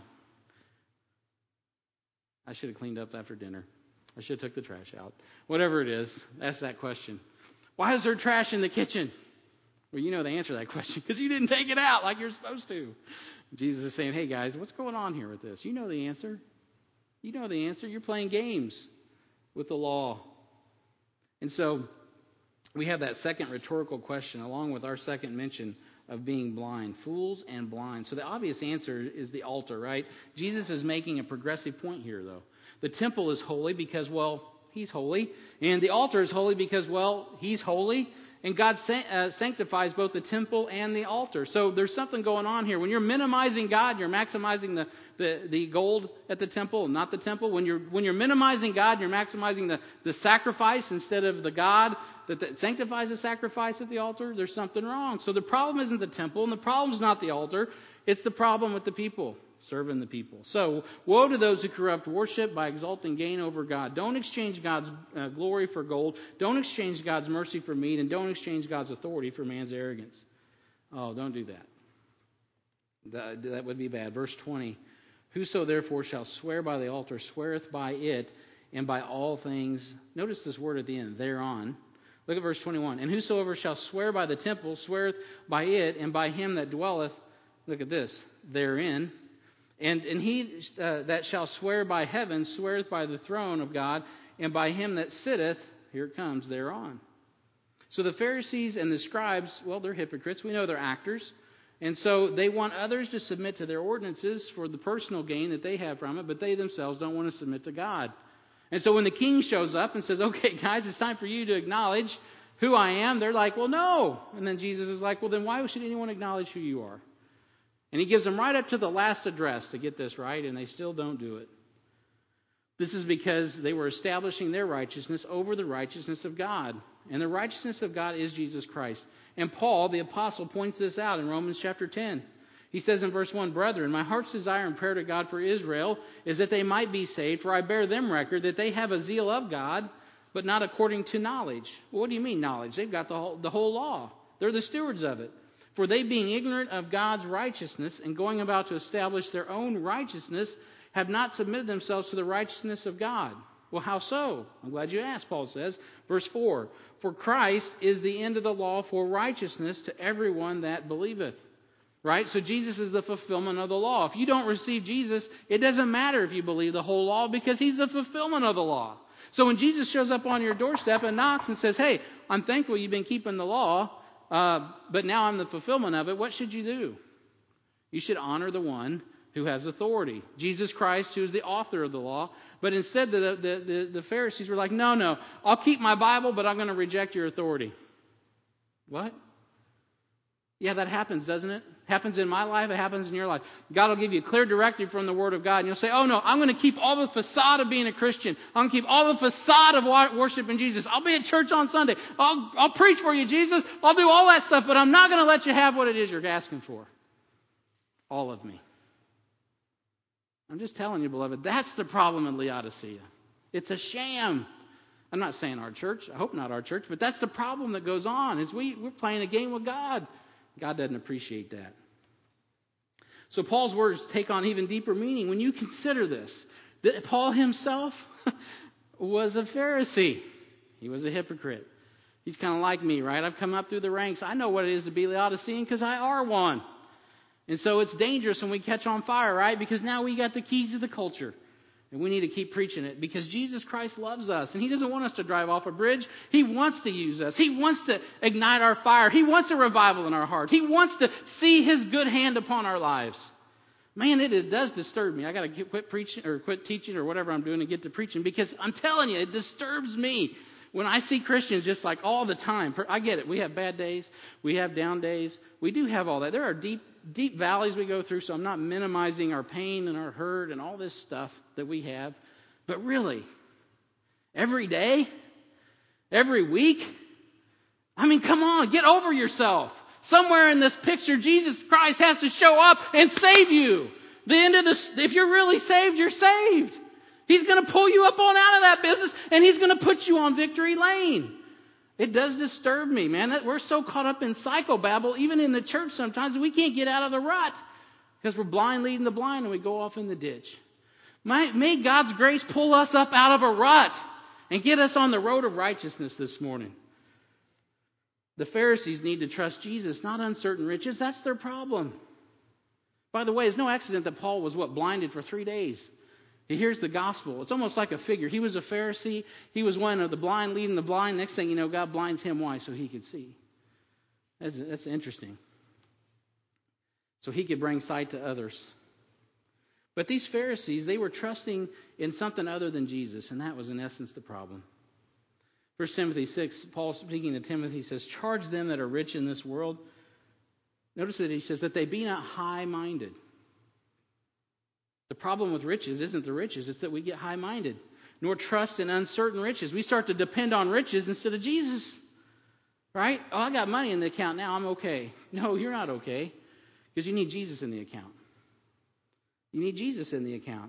I should have cleaned up after dinner. I should have took the trash out. Whatever it is, ask that question. Why is there trash in the kitchen? Well, you know the answer to that question because you didn't take it out like you're supposed to. Jesus is saying, hey, guys, what's going on here with this? You know the answer. You know the answer. You're playing games with the law. And so we have that second rhetorical question along with our second mention of being blind. Fools and blind. So the obvious answer is the altar, right? Jesus is making a progressive point here, though. The temple is holy because, well, he's holy. And the altar is holy because, well, he's holy. And God sanctifies both the temple and the altar. So there's something going on here. When you're minimizing God, you're maximizing the gold at the temple, not the temple. When you're minimizing God, you're maximizing the sacrifice instead of the God that sanctifies the sacrifice at the altar. There's something wrong. So the problem isn't the temple, and the problem's not the altar. It's the problem with the people, serving the people. So woe to those who corrupt worship by exalting gain over God. Don't exchange God's glory for gold. Don't exchange God's mercy for meat, and don't exchange God's authority for man's arrogance. Oh, don't do that. That would be bad. Verse 20. Whoso therefore shall swear by the altar sweareth by it and by all things. Notice this word at the end, thereon. Look at verse 21. And whosoever shall swear by the temple sweareth by it and by him that dwelleth, look at this, therein. And he that shall swear by heaven sweareth by the throne of God and by him that sitteth, here it comes, thereon. So the Pharisees and the scribes, well, they're hypocrites. We know they're actors. And so they want others to submit to their ordinances for the personal gain that they have from it, but they themselves don't want to submit to God. And so when the king shows up and says, okay, guys, it's time for you to acknowledge who I am, they're like, well, no. And then Jesus is like, well, then why should anyone acknowledge who you are? And he gives them right up to the last address to get this right, and they still don't do it. This is because they were establishing their righteousness over the righteousness of God. And the righteousness of God is Jesus Christ. And Paul, the apostle, points this out in Romans chapter 10. He says in verse 1, Brethren, my heart's desire and prayer to God for Israel is that they might be saved, for I bear them record that they have a zeal of God, but not according to knowledge. Well, what do you mean knowledge? They've got the whole law. They're the stewards of it. For they, being ignorant of God's righteousness and going about to establish their own righteousness, have not submitted themselves to the righteousness of God. Well, how so? I'm glad you asked, Paul says. Verse 4, For Christ is the end of the law for righteousness to everyone that believeth. Right? So Jesus is the fulfillment of the law. If you don't receive Jesus, it doesn't matter if you believe the whole law because he's the fulfillment of the law. So when Jesus shows up on your doorstep and knocks and says, hey, I'm thankful you've been keeping the law, but now I'm the fulfillment of it, what should you do? You should honor the one who has authority. Jesus Christ, who is the author of the law. But instead the Pharisees were like, no, I'll keep my Bible, but I'm going to reject your authority. What? Yeah, that happens, doesn't it? Happens in my life, it happens in your life. God will give you a clear directive from the Word of God, and you'll say, oh no, I'm going to keep all the facade of being a Christian. I'm going to keep all the facade of worshiping Jesus. I'll be at church on Sunday. I'll preach for you, Jesus. I'll do all that stuff, but I'm not going to let you have what it is you're asking for. All of me. I'm just telling you, beloved, that's the problem in Laodicea. It's a sham. I'm not saying our church. I hope not our church, but that's the problem that goes on, is we're playing a game with God. God doesn't appreciate that. So Paul's words take on even deeper meaning when you consider this. That Paul himself was a Pharisee. He was a hypocrite. He's kind of like me, right? I've come up through the ranks. I know what it is to be Laodicean because I are one. And so it's dangerous when we catch on fire, right? Because now we got the keys to the culture. And we need to keep preaching it because Jesus Christ loves us. And He doesn't want us to drive off a bridge. He wants to use us. He wants to ignite our fire. He wants a revival in our heart. He wants to see His good hand upon our lives. Man, it does disturb me. I got to quit preaching or quit teaching or whatever I'm doing to get to preaching because I'm telling you, it disturbs me when I see Christians just like all the time. I get it. We have bad days. We have down days. We do have all that. There are deep valleys we go through, so I'm not minimizing our pain and our hurt and all this stuff that we have. But really, every day, every week, I mean, come on, get over yourself. Somewhere in this picture, Jesus Christ has to show up and save you. The end of this, if you're really saved, you're saved. He's going to pull you up on out of that business, and He's going to put you on victory lane. It does disturb me, man, that we're so caught up in psychobabble, even in the church sometimes, we can't get out of the rut because we're blind leading the blind and we go off in the ditch. May God's grace pull us up out of a rut and get us on the road of righteousness this morning. The Pharisees need to trust Jesus, not uncertain riches. That's their problem. By the way, it's no accident that Paul was, blinded for 3 days. He hears the gospel. It's almost like a figure. He was a Pharisee. He was one of the blind leading the blind. Next thing you know, God blinds him. Why? So he could see. That's interesting. So he could bring sight to others. But these Pharisees, they were trusting in something other than Jesus, and that was in essence the problem. 1 Timothy 6, Paul speaking to Timothy says, charge them that are rich in this world. Notice that he says that they be not high-minded. The problem with riches isn't the riches, it's that we get high-minded. Nor trust in uncertain riches. We start to depend on riches instead of Jesus. Right? Oh, I got money in the account now, I'm okay. No, you're not okay. Because you need Jesus in the account. You need Jesus in the account.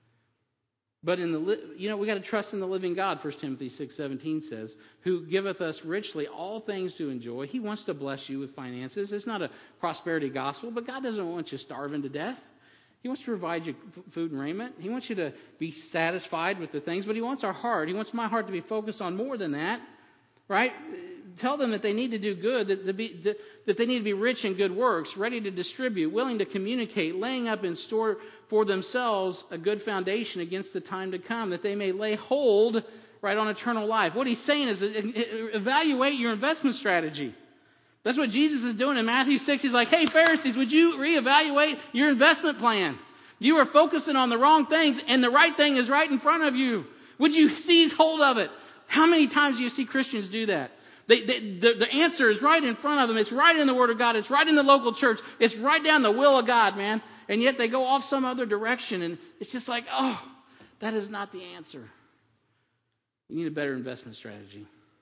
But we got to trust in the living God, 1 Timothy 6:17 says, who giveth us richly all things to enjoy. He wants to bless you with finances. It's not a prosperity gospel, but God doesn't want you starving to death. He wants to provide you food and raiment. He wants you to be satisfied with the things, but He wants our heart. He wants my heart to be focused on more than that, right? Tell them that they need to do good, that they need to be rich in good works, ready to distribute, willing to communicate, laying up in store for themselves a good foundation against the time to come, that they may lay hold, right, on eternal life. What He's saying is evaluate your investment strategy. That's what Jesus is doing in Matthew 6. He's like, hey, Pharisees, would you reevaluate your investment plan? You are focusing on the wrong things, and the right thing is right in front of you. Would you seize hold of it? How many times do you see Christians do that? The answer is right in front of them. It's right in the Word of God. It's right in the local church. It's right down the will of God, man. And yet they go off some other direction, and it's just like, oh, that is not the answer. You need a better investment strategy.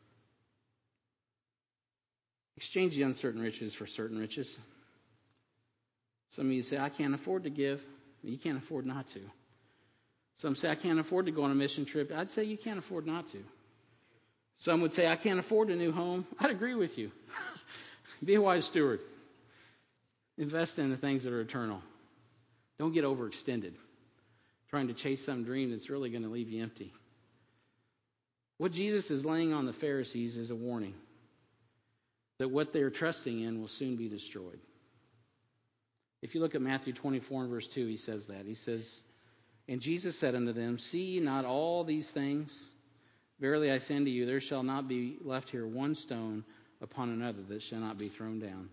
Exchange the uncertain riches for certain riches. Some of you say, I can't afford to give. You can't afford not to. Some say, I can't afford to go on a mission trip. I'd say you can't afford not to. Some would say, I can't afford a new home. I'd agree with you. Be a wise steward. Invest in the things that are eternal. Don't get overextended, trying to chase some dream that's really going to leave you empty. What Jesus is laying on the Pharisees is a warning that what they're trusting in will soon be destroyed. If you look at Matthew 24 and verse 2, He says that. He says, and Jesus said unto them, see ye not all these things? Verily I say unto you, there shall not be left here one stone upon another that shall not be thrown down.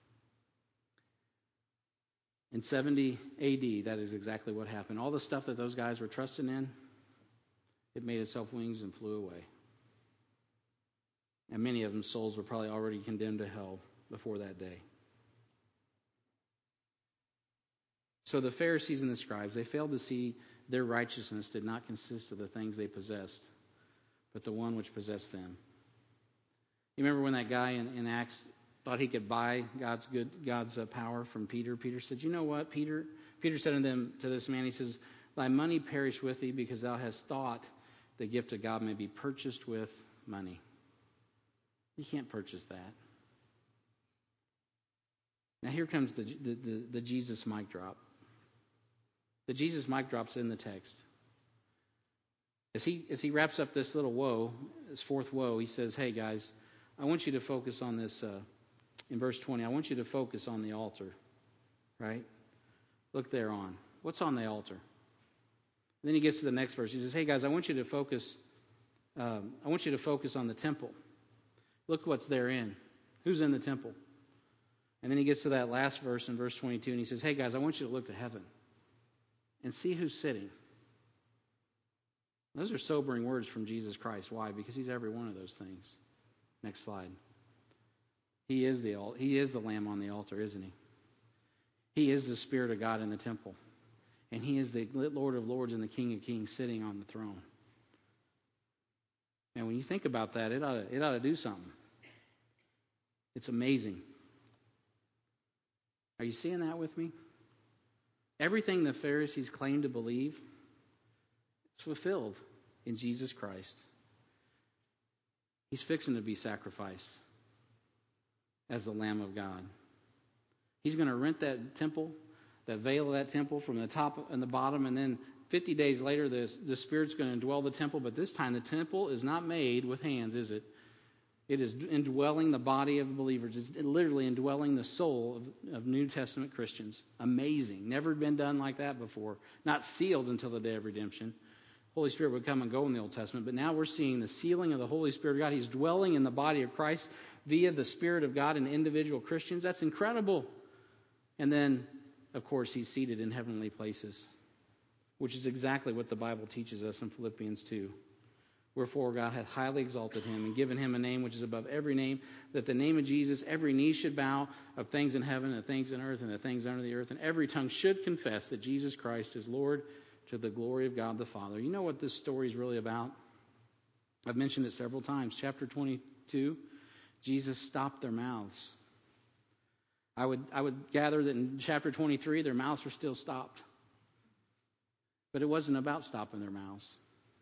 In 70 AD, that is exactly what happened. All the stuff that those guys were trusting in, it made itself wings and flew away. And many of them souls were probably already condemned to hell before that day. So the Pharisees and the scribes, they failed to see their righteousness did not consist of the things they possessed, but the one which possessed them. You remember when that guy in Acts thought he could buy God's power from Peter? Peter said, you know what, Peter? Peter said to this man, he says, thy money perish with thee because thou hast thought the gift of God may be purchased with money. You can't purchase that. Now here comes the Jesus mic drop. The Jesus mic drop's in the text. As he wraps up this little woe, this fourth woe, he says, hey guys, I want you to focus on this, in verse 20, I want you to focus on the altar. right? Look there on. What's on the altar? And then he gets to the next verse. He says, hey guys, I want you to focus on the temple. Look what's therein. Who's in the temple? And then he gets to that last verse in verse 22, and he says, hey guys, I want you to look to heaven and see who's sitting. Those are sobering words from Jesus Christ. Why? Because he's every one of those things. Next slide. He is the Lamb on the altar, isn't he? He is the Spirit of God in the temple. And he is the Lord of Lords and the King of Kings sitting on the throne. And when you think about that, it ought to do something. It's amazing. Are you seeing that with me? Everything the Pharisees claimed to believe is fulfilled in Jesus Christ. He's fixing to be sacrificed as the Lamb of God. He's going to rent that temple, that veil of that temple from the top and the bottom, and then 50 days later the Spirit's going to indwell the temple, but this time the temple is not made with hands, is it? It is indwelling the body of believers. It's literally indwelling the soul of New Testament Christians. Amazing. Never been done like that before. Not sealed until the day of redemption. Holy Spirit would come and go in the Old Testament, but now we're seeing the sealing of the Holy Spirit of God. He's dwelling in the body of Christ via the Spirit of God in individual Christians. That's incredible. And then, of course, he's seated in heavenly places, which is exactly what the Bible teaches us in Philippians 2. Wherefore God hath highly exalted him and given him a name which is above every name, that the name of Jesus every knee should bow, of things in heaven and things in earth and the things under the earth, and every tongue should confess that Jesus Christ is Lord, to the glory of God the Father. You know what this story is really about? I've mentioned it several times. Chapter 22, Jesus stopped their mouths. I would gather that in chapter 23, their mouths were still stopped. But it wasn't about stopping their mouths.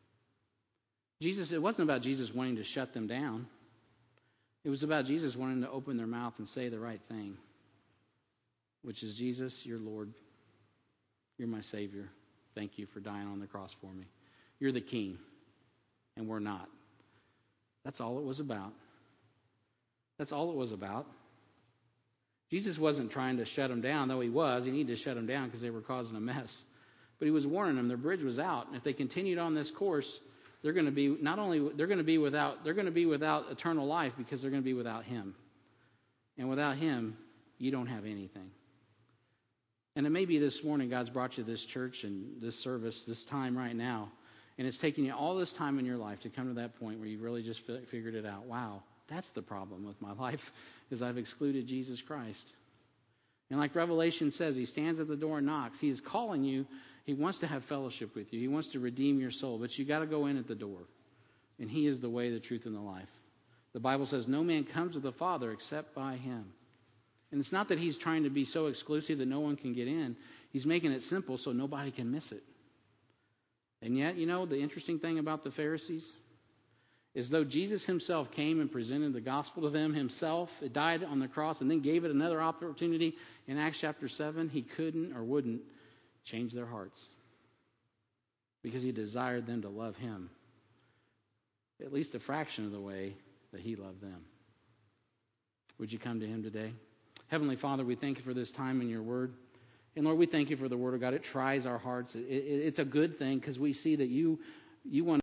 It wasn't about Jesus wanting to shut them down. It was about Jesus wanting to open their mouth and say the right thing, which is, Jesus, you're Lord. You're my Savior. Thank you for dying on the cross for me. You're the King, and we're not. That's all it was about. That's all it was about. Jesus wasn't trying to shut them down, though he was. He needed to shut them down because they were causing a mess. But he was warning them their bridge was out. And if they continued on this course, they're going to be without eternal life because they're going to be without him. And without him, you don't have anything. And it may be this morning God's brought you to this church and this service, this time right now, and it's taken you all this time in your life to come to that point where you really just figured it out. Wow, that's the problem with my life, is I've excluded Jesus Christ. And like Revelation says, he stands at the door and knocks. He is calling you. He wants to have fellowship with you. He wants to redeem your soul, but you got to go in at the door. And he is the way, the truth, and the life. The Bible says no man comes to the Father except by him. And it's not that he's trying to be so exclusive that no one can get in. He's making it simple so nobody can miss it. And yet, the interesting thing about the Pharisees is though Jesus himself came and presented the gospel to them himself, it died on the cross, and then gave it another opportunity in Acts chapter 7, he couldn't or wouldn't change their hearts because he desired them to love him at least a fraction of the way that he loved them. Would you come to him today? Heavenly Father, we thank you for this time in your word. And Lord, we thank you for the word of God. It tries our hearts. It's a good thing because we see that you want